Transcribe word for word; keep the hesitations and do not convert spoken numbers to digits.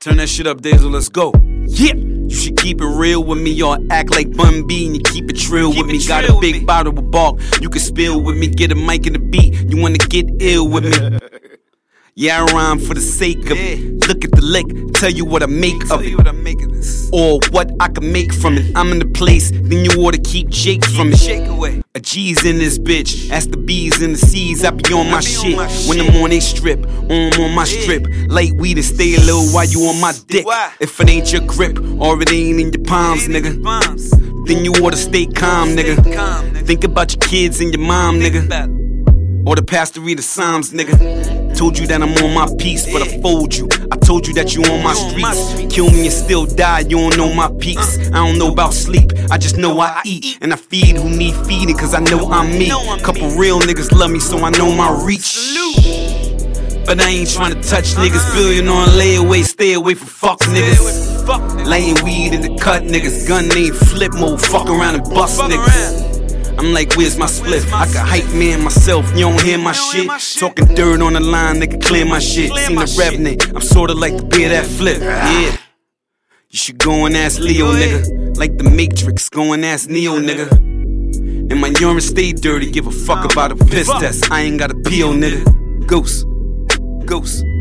Turn that shit up, Dazel, let's go. Yeah! You should keep it real with me or act like Bun B and you keep it trill keep with me. Got a big me. bottle of bark you can spill with me. Get a mic and a beat, you wanna get ill with me. Yeah, I rhyme for the sake of it. Look at the lick, tell you what I make of it. What I make of this. Or what I can make from it. I'm in the place, then you ought to keep Jake from it. Shake away. A G's in this bitch, ask the B's and the C's. I be on my shit when I'm on they strip, on on my strip. Light weed and stay a little while you on my dick. If it ain't your grip, or it ain't in your palms, nigga, then you ought to stay calm, nigga. Think about your kids and your mom, nigga. Or the pastor read the Psalms, nigga. Told you that I'm on my piece, but I fold you. I told you that you on my streets. Kill me and still die, you don't know my peace. I don't know about sleep, I just know I eat. And I feed who need feeding, cause I know I'm me. Couple real niggas love me, so I know my reach. But I ain't tryna touch niggas. Billion on layaway, stay away from fuck niggas. Laying weed in the cut niggas. Gun ain't flip mode, fuck around and bust niggas. I'm like, where's my split? I can hype man myself, you don't hear my shit. Talking dirt on the line, nigga, clear my shit. Seen the revenant, I'm sorta like the beer that flip. Yeah. You should go and ask Leo, nigga. Like the Matrix, go and ask Neo, nigga. And my urine stay dirty, give a fuck about a piss test. I ain't got a peel, nigga. Ghost. Ghost.